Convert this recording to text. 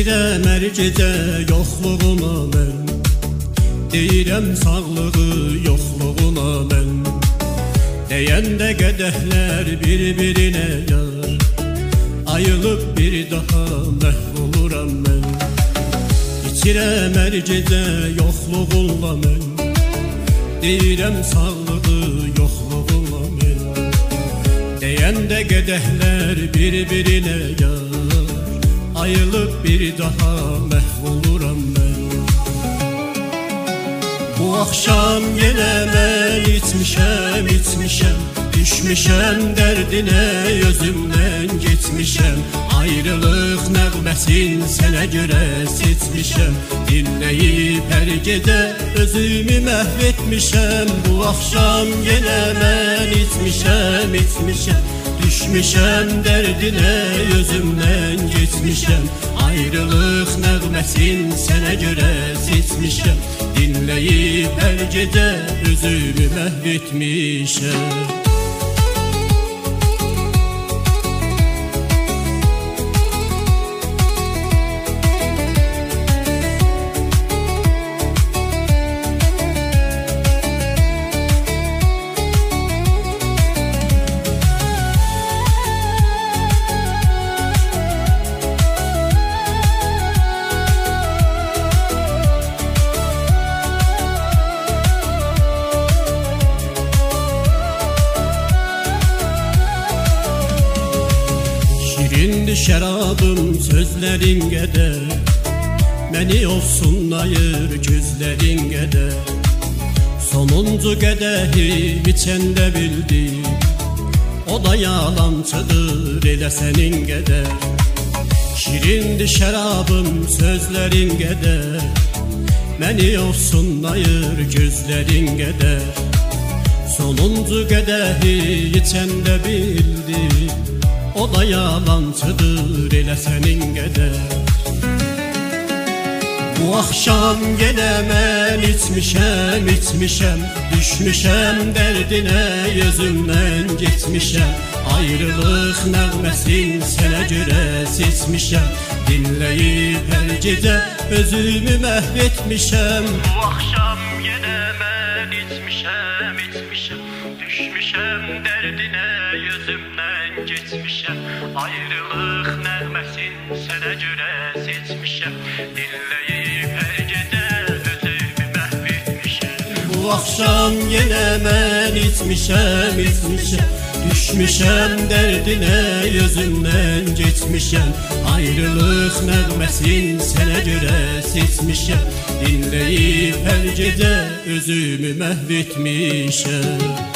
İçirəm hər gecə yoxluğuna mən, deyirəm sağlığı yoxluğuna mən. Deyəndə qədəhlər bir-birinə yar, ayılıb bir daha məhv oluram mən. İçirəm hər gecə yoxluğuna mən, deyirəm sağlığı yoxluğuna mən. Deyəndə qədəhlər bir-birinə yar, ayılıb bir daha məhv oluram mən. Bu axşam yenə mən içmişəm, düşmüşəm dərdinə, özümdən getmişəm. Ayrılıq nəğməsin sənə görə seçmişəm, dinləyib hər gecə özümü məhv etmişəm. Bu axşam yenə mən içmişəm, düşmüşəm dərdinə, özümdən getmişəm. Ayrılıq nəğməsin sənə görə seçmişəm, dinləyib hər gecə özümü məhv etmişəm. Şirindir şərabım sözlərin qədər, məni ofsunlayır gözlərin qədər. Sonuncu qədəhi içəndə bildim, o da yalançıdır elə sənin qədər. Şirindir şərabım sözlərin qədər, məni ofsunlayır gözlərin qədər. Sonuncu qədəhi içəndə bildim, o da yalançıdır elə sənin qədər. Bu axşam yenə mən içmişəm, düşmüşəm dərdinə, özümdən getmişəm. Ayrılıq nəğməsin sənə görə seçmişəm, dinləyib hər gecə özümü məhv etmişəm. Bu axşam yenə mən içmişəm, düşmüşəm dərdinə, özümdən getmişəm. Ayrılıq nəğməsin sənə görə seçmişəm, dinləyib hər gecə özümü məhv etmişəm. Bu axşam yenə mən içmişəm, düşmüşəm dərdinə, özümdən getmişəm. Ayrılıq nəğməsin sənə görə seçmişəm, dinləyib hər gecə özümü məhv etmişəm.